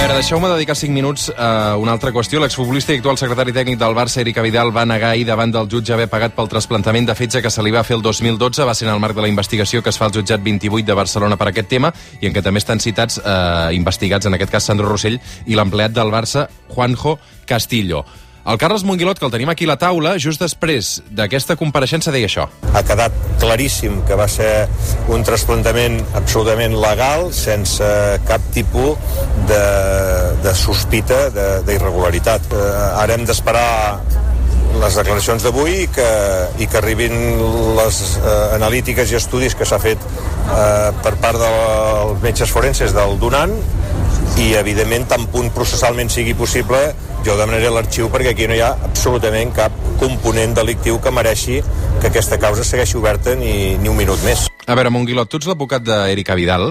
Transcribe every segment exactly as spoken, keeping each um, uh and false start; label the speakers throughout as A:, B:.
A: veure, deixeu-me dedicar cinc minuts a una altra qüestió. L'exfutbolista i actual secretari tècnic del Barça, Eric Abidal, va negar ahir davant del jutge haver pagat pel trasplantament de fetge que se li va fer el dos mil dotze. Va ser en el marc de la investigació que es fa al jutjat vint-i-vuit de Barcelona per aquest tema i en què també estan citats, eh, investigats, en aquest cas Sandro Rossell i l'empleat del Barça, Juanjo Castillo. El Carles Monguilot, que el tenim aquí a la taula, just després d'aquesta compareixença deia això.
B: Ha quedat claríssim que va ser un trasplantament absolutament legal, sense cap tipus de, de sospita d'irregularitat. Eh, ara hem d'esperar les declaracions d'avui i que, i que arribin les eh, analítiques i estudis que s'ha fet eh, per part dels metges forenses del donant i, evidentment, tan punt processalment sigui possible, jo demanaré l'arxiu perquè aquí no hi ha absolutament cap component delictiu que mereixi que aquesta causa segueixi oberta ni, ni un minut més.
A: A veure, Monguilot, tu ets l'advocat d'Eric Abidal.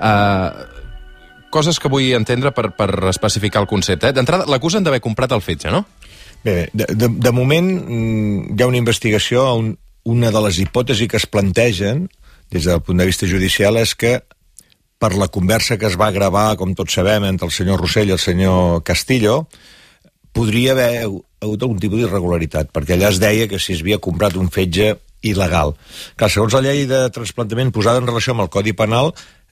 A: Uh, coses que vull entendre per, per especificar el concepte. Eh? D'entrada, l'acusen d'haver comprat el fetge, no?
B: Bé, de, de, de moment hi ha una investigació, un, una de les hipòtesis que es plantegen des del punt de vista judicial és que per la conversa que es va gravar, com tots sabem, entre el senyor Rossell i el senyor Castillo, podria haver hagut algun tipus d'irregularitat, perquè allà es deia que si es havia comprat un fetge il·legal. Clar, segons la llei de trasplantament posada en relació amb el Codi Penal,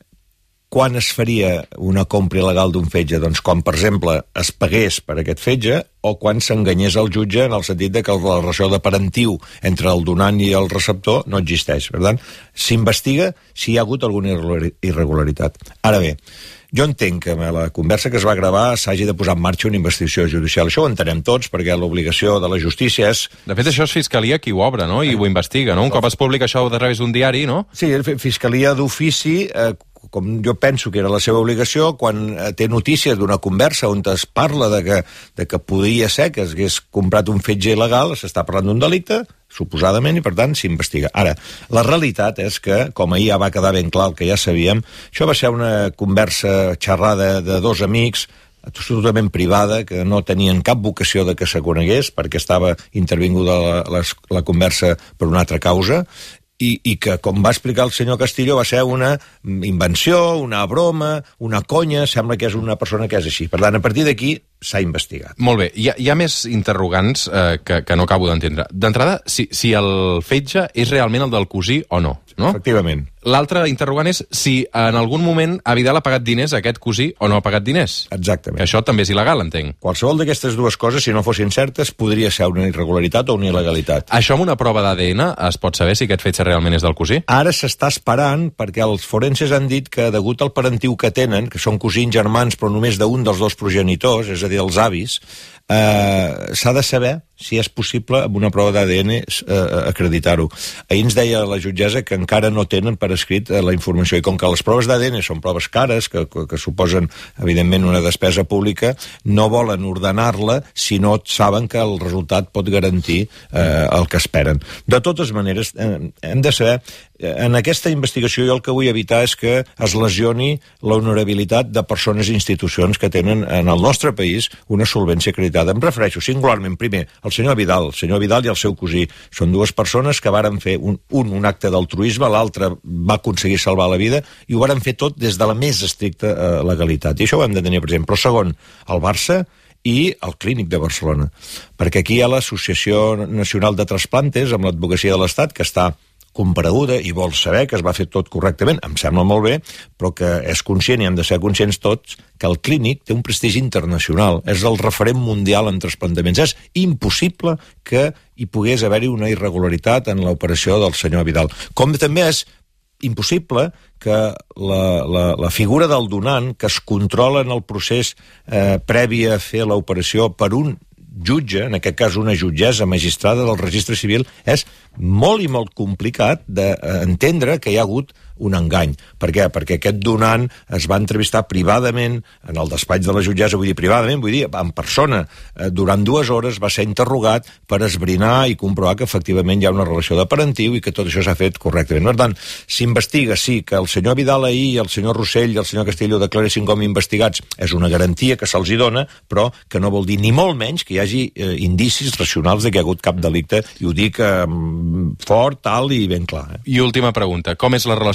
B: quan es faria una compra il·legal d'un fetge? Doncs quan, per exemple, es pagués per aquest fetge o quan s'enganyés el jutge en el sentit de que la relació de parentiu entre el donant i el receptor no existeix. Per tant, s'investiga si hi ha hagut alguna irregularitat. Ara bé, jo entenc que a la conversa que es va gravar s'hagi de posar en marxa una investigació judicial. Això ho entenem tots, perquè l'obligació de la justícia és...
A: De fet, això és Fiscalia qui ho obre, no? I ho investiga, no? Un cop es publica això a través d'un diari, no?
B: Sí, Fiscalia d'ofici... Eh, com jo penso que era la seva obligació, quan té notícies d'una conversa on es parla de que, de que podria ser que hagués comprat un fetge il·legal, s'està parlant d'un delicte, suposadament, i per tant s'investiga. Ara, la realitat és que, com ahir ja va quedar ben clar el que ja sabíem, això va ser una conversa xerrada de dos amics, absolutament privada, que no tenien cap vocació de que se conegués, perquè estava intervinguda la, la, la conversa per una altra causa, I, i que, com va explicar el senyor Castillo, va ser una invenció, una broma, una conya, sembla que és una persona que és així. Per tant, a partir d'aquí s'ha investigat.
A: Molt bé, hi ha, hi ha més interrogants eh, que, que no acabo d'entendre. D'entrada, si, si el fetge és realment el del cosí o no, no?
B: Efectivament.
A: L'altre interrogant és si en algun moment Abidal ha pagat diners a aquest cosí o no ha pagat diners.
B: Exactament.
A: Que això també és il·legal, entenc.
B: Qualsevol d'aquestes dues coses, si no fossin certes, podria ser una irregularitat o una il·legalitat.
A: Això amb una prova d'A D N es pot saber si aquest fetge realment és del cosí?
B: Ara s'està esperant, perquè els forenses han dit que, degut al parentiu que tenen, que són cosins germans però només d'un dels dos progenitors, és a dir, els avis, eh, s'ha de saber si és possible amb una prova d'A D N eh, acreditar-ho. Ahir ens deia la jutgessa que encara no tenen per escrit eh, la informació, i com que les proves d'A D N són proves cares, que, que, que suposen evidentment una despesa pública, no volen ordenar-la si no saben que el resultat pot garantir eh, el que esperen. De totes maneres, eh, hem de saber, eh, en aquesta investigació jo el que vull evitar és que es lesioni l'honorabilitat de persones i institucions que tenen en el nostre país una solvència acreditada. Em refereixo singularment, primer, el senyor Abidal, el senyor Abidal i el seu cosí. Són dues persones que varen fer un, un, un acte d'altruisme, l'altre va aconseguir salvar la vida, i ho varen fer tot des de la més estricta eh, legalitat. I això ho hem de tenir present. Però segon, el Barça i el Clínic de Barcelona. Perquè aquí hi ha l'Associació Nacional de Trasplantes, amb l'advocacia de l'Estat, que està compareguda i vol saber que es va fer tot correctament, em sembla molt bé, però que és conscient, i hem de ser conscients tots, que el Clínic té un prestigi internacional, és el referent mundial en trasplantaments. És impossible que hi pogués haver-hi una irregularitat en l'operació del senyor Abidal. Com també és impossible que la, la, la figura del donant, que es controla en el procés eh, previ a fer l'operació per un jutge, en aquest cas una jutgessa magistrada del registre civil, és molt i molt complicat d'entendre que hi ha hagut un engany. Per què? Perquè aquest donant es va entrevistar privadament en el despatx de la jutgessa, vull dir privadament, vull dir en persona, durant dues hores va ser interrogat per esbrinar i comprovar que efectivament hi ha una relació de parentiu i que tot això s'ha fet correctament. Per tant, s'investiga, sí, que el senyor Abidal ahir i el senyor Rossell i el senyor Castillo declaressin com investigats, és una garantia que se'ls hi dona, però que no vol dir ni molt menys que hi hagi eh, indicis racionals de que hi ha hagut cap delicte, i ho dic eh, fort, alt i ben clar. Eh?
A: I última pregunta, com és la relació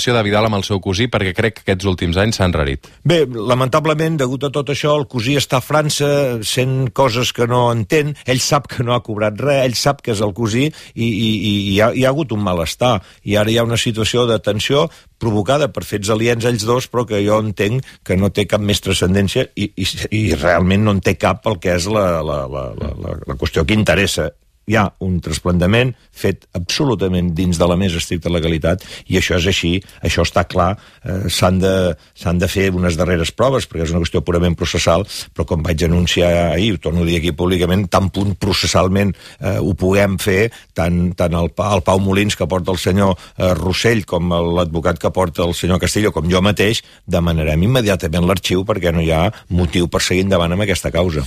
A: relació de Vidal amb el seu cosí, perquè crec que aquests últims anys s'ha enrarit.
B: Bé, lamentablement, degut a tot això, el cosí està a França sent coses que no entén, ell sap que no ha cobrat res, ell sap que és el cosí i, i, i hi, ha, hi ha hagut un malestar. I ara hi ha una situació de tensió provocada per fets aliens ells dos, però que jo entenc que no té cap més transcendència i, i, i realment no en té cap el que és la, la, la, la, la, la qüestió que interessa. Hi ha un trasplantament fet absolutament dins de la més estricta legalitat i això és així, això està clar, eh, s'han de, s'han de fer unes darreres proves perquè és una qüestió purament processal, però com vaig anunciar ahir, ho torno a dir aquí públicament, tant punt processalment eh, ho puguem fer, tant, tant el, el Pau Molins que porta el senyor eh, Rossell com l'advocat que porta el senyor Castillo, com jo mateix, demanarem immediatament l'arxiu perquè no hi ha motiu per seguir endavant amb aquesta causa.